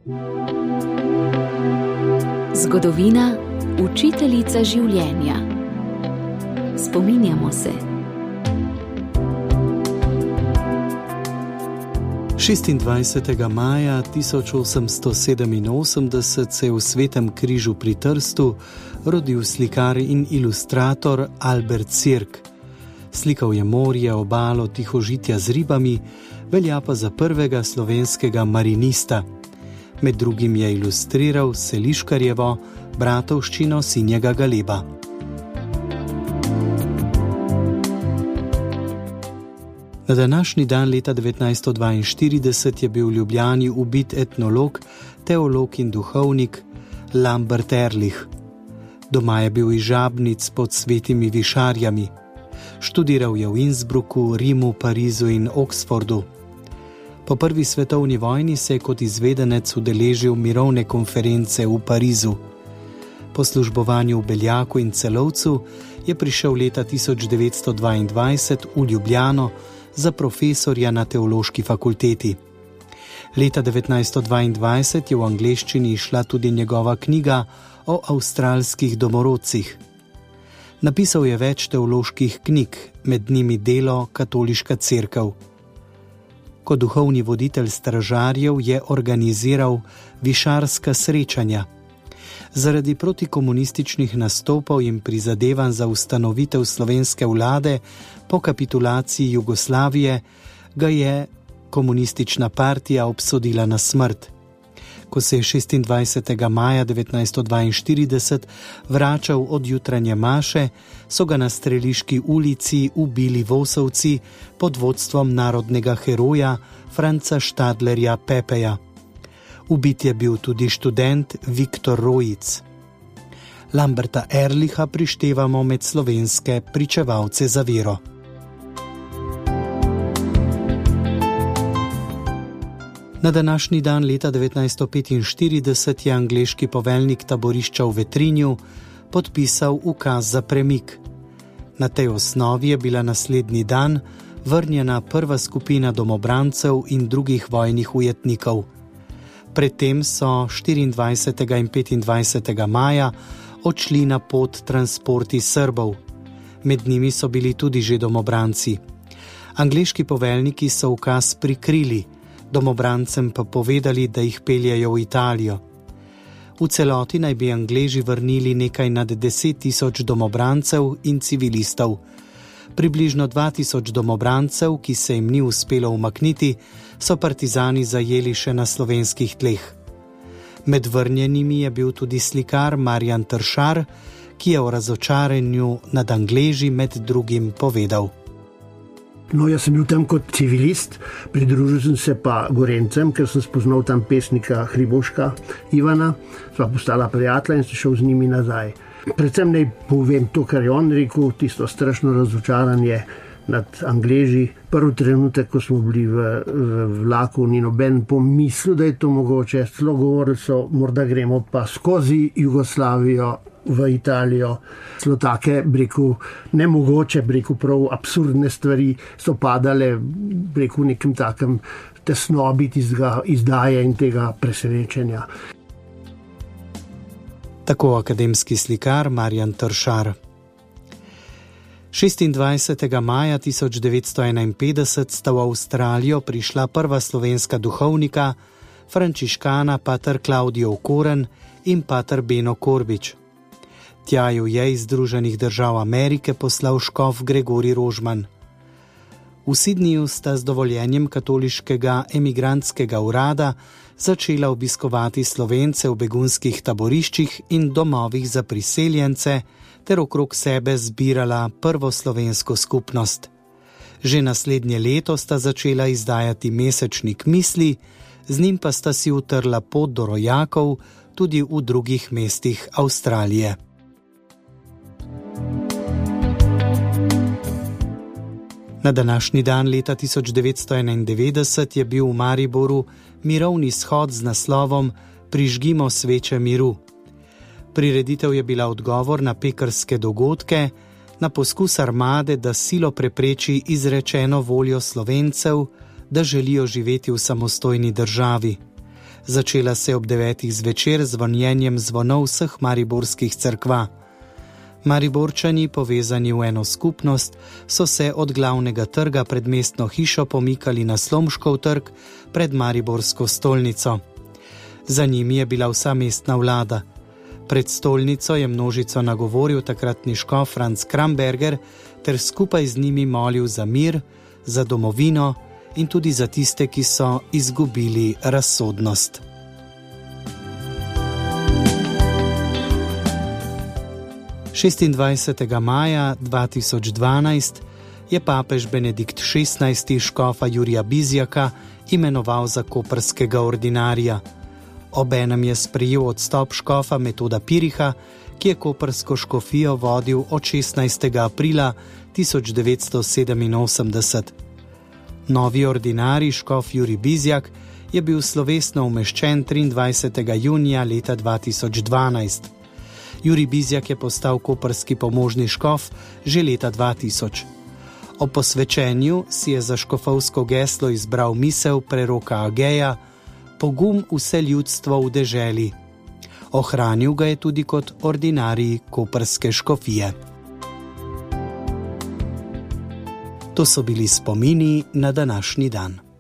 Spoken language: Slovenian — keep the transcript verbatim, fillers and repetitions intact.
Zgodovina, učiteljica življenja. Spominjamo se. šestindvajsetega maja tisoč osemsto sedeminosemdeset se je v Svetem križu pri Trstu rodil slikar in ilustrator Albert Sirk. Slikal je morje, obalo, tihožitja z ribami, velja pa za prvega slovenskega marinista. Med drugim je ilustriral Seliškarjevo Bratovščino Sinjega Galeba. Na današnji dan leta devetnajststo dvainštirideset je bil v Ljubljani ubit etnolog, teolog in duhovnik Lambert Ehrlich. Doma je bil iz Žabnic pod Svetimi višarjami. Študiral je v Innsbrucku, Rimu, Parizu in Oxfordu. Po prvi svetovni vojni se je kot izvedenec udeležil mirovne konference v Parizu. Po službovanju v Beljaku in Celovcu je prišel leta tisoč devetsto dvaindvajset v Ljubljano za profesorja na teološki fakulteti. Leta devetnajststo dvaindvajset je v angleščini izšla tudi njegova knjiga o avstralskih domorodcih. Napisal je več teoloških knjig, med njimi delo Katoliška cerkev. Kot duhovni voditelj stražarjev je organiziral višarska srečanja. Zaradi protikomunističnih nastopov in prizadevanj za ustanovitev slovenske vlade po kapitulaciji Jugoslavije ga je komunistična partija obsodila na smrt. Ko se je šestindvajsetega maja devetnajststo dvainštirideset vračal od jutranje maše, so ga na Streliški ulici ubili Vosovci pod vodstvom narodnega heroja Franca Štadlerja Pepeja. Ubit je bil tudi študent Viktor Rojic. Lamberta Ehrlicha prištevamo med slovenske pričevalce za vero. Na današnji dan leta devetnajststo petinštirideset je angleški poveljnik taborišča v Vetrinju podpisal ukaz za premik. Na tej osnovi je bila naslednji dan vrnjena prva skupina domobrancev in drugih vojnih ujetnikov. Predtem so štiriindvajsetega in petindvajsetega maja odšli na pot transporti Srbov. Med njimi so bili tudi že domobranci. Angleški poveljniki so ukaz prikrili, domobrancem pa povedali, da jih peljejo v Italijo. V celoti naj bi Angleži vrnili nekaj nad deset tisoč domobrancev in civilistov. Približno dva tisoč domobrancev, ki se jim ni uspelo umakniti, so partizani zajeli še na slovenskih tleh. Med vrnjenimi je bil tudi slikar Marjan Tršar, ki je o razočaranju nad Angleži med drugim povedal. No, jaz sem bil tam kot civilist, pridružil sem se pa Gorencem, ker sem spoznal tam pesnika Hriboška Ivana, sva postala prijatelja in sem šel z njimi nazaj. Predvsem naj povem to, kar je on rekel, tisto strašno razočaranje nad Angleži. Prvi trenutek, ko smo bili v, v vlaku, ni noben pomislil, da je to mogoče. Celo govorili so, morda gremo pa skozi Jugoslavijo v Italijo. Celo take, breku, nemogoče, breku prav absurdne stvari so padale, breku nekem takem tesnobi tistega izdaje in tega presenečenja. Tako akademski slikar Marjan Tršar. šestindvajsetega maja tisoč devetsto enainpetdeset sta v Avstralijo prišla prva slovenska duhovnika, frančiškana pater Klavdijo Koren in pater Beno Korbič. Tja ju je iz Združenih držav Amerike poslal škof Gregorij Rožman. V Sydneyju sta z dovoljenjem katoliškega emigrantskega urada začela obiskovati Slovence v begunskih taboriščih in domovih za priseljence ter okrog sebe zbirala prvo slovensko skupnost. Že naslednje leto sta začela izdajati mesečnik Misli, z njim pa sta si utrla pot do rojakov tudi v drugih mestih Avstralije. Na današnji dan leta tisoč devetsto enaindevetdeset je bil v Mariboru mirovni shod z naslovom Prižgimo sveče miru. Prireditev je bila odgovor na pekrske dogodke, na poskus armade, da silo prepreči izrečeno voljo Slovencev, da želijo živeti v samostojni državi. Začela se je ob devetih zvečer z zvonjenjem zvonov vseh mariborskih cerkva. Mariborčani, povezani v eno skupnost, so se od glavnega trga pred mestno hišo pomikali na Slomškov trg pred mariborsko stolnico. Za njimi je bila vsa mestna vlada. Pred stolnico je množico nagovoril takratni škof Franc Kramberger ter skupaj z njimi molil za mir, za domovino in tudi za tiste, ki so izgubili razsodnost. šestindvajsetega maja dva tisoč dvanajst je papež Benedikt šestnajsti škofa Jurija Bizjaka imenoval za koprskega ordinarja. Obenem je sprejel odstop škofa Metoda Piriha, ki je koprsko škofijo vodil od šestnajstega aprila tisoč devetsto sedeminosemdeset. Novi ordinarij škof Jurij Bizjak je bil slovesno umeščen triindvajsetega junija leta dva tisoč dvanajst. Jurij Bizjak je postal koprski pomožni škof že leta dva tisoč. O posvečenju si je za škofovsko geslo izbral misel preroka Ageja: Pogum vse ljudstvo v deželi. Ohranil ga je tudi kot ordinarij koprske škofije. To so bili spomini na današnji dan.